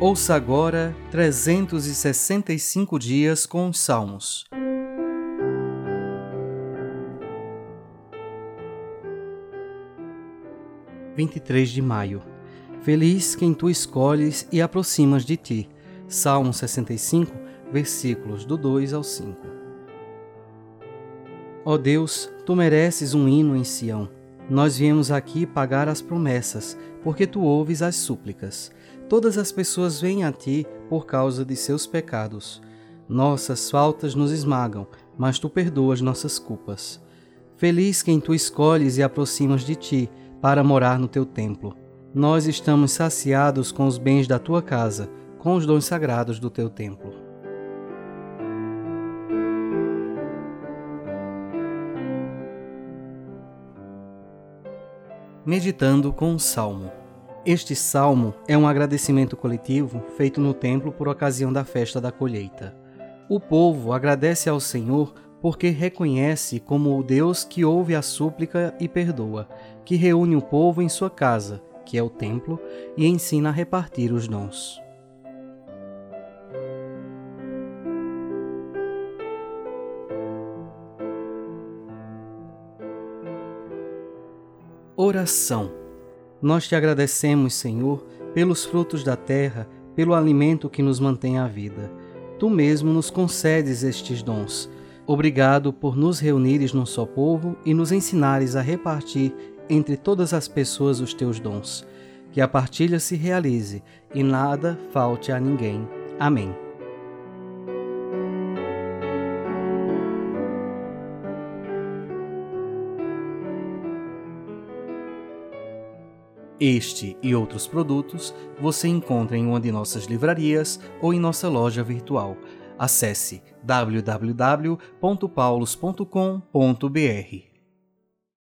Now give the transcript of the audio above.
Ouça agora 365 dias com os Salmos. – 23 de maio. Feliz quem tu escolhes e aproximas de ti. Salmo 65, versículos do 2 ao 5. Ó Deus, tu mereces um hino em Sião. Nós viemos aqui pagar as promessas, porque tu ouves as súplicas. Todas as pessoas vêm a ti por causa de seus pecados. Nossas faltas nos esmagam, mas tu perdoas nossas culpas. Feliz quem tu escolhes e aproximas de ti para morar no teu templo. Nós estamos saciados com os bens da tua casa, com os dons sagrados do teu templo. Meditando com o Salmo. Este salmo é um agradecimento coletivo feito no templo por ocasião da festa da colheita. O povo agradece ao Senhor porque reconhece como o Deus que ouve a súplica e perdoa, que reúne o povo em sua casa, que é o templo, e ensina a repartir os dons. Oração. Nós te agradecemos, Senhor, pelos frutos da terra, pelo alimento que nos mantém a vida. Tu mesmo nos concedes estes dons. Obrigado por nos reunires num só povo e nos ensinares a repartir entre todas as pessoas os teus dons. Que a partilha se realize e nada falte a ninguém. Amém. Este e outros produtos você encontra em uma de nossas livrarias ou em nossa loja virtual. Acesse www.paulos.com.br.